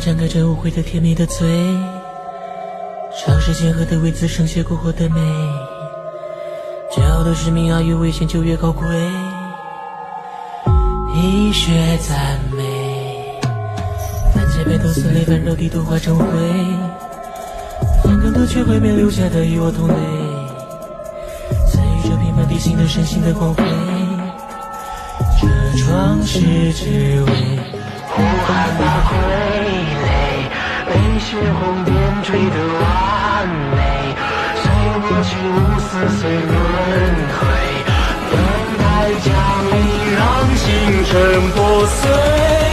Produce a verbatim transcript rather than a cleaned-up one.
张开着无悔的甜蜜的嘴，尝试间和的位置剩下过火的美，骄傲的使命啊，越危险就越高贵，医学赞美，番茄贝头丝类般肉地都化成灰，放更多却会被留下的与我同类，在宇宙平凡地形的神性的光辉，这创世之味， 呼喊吧傀儡，被血红点缀的完美，随我去无私随轮回，等待降临让星辰破碎。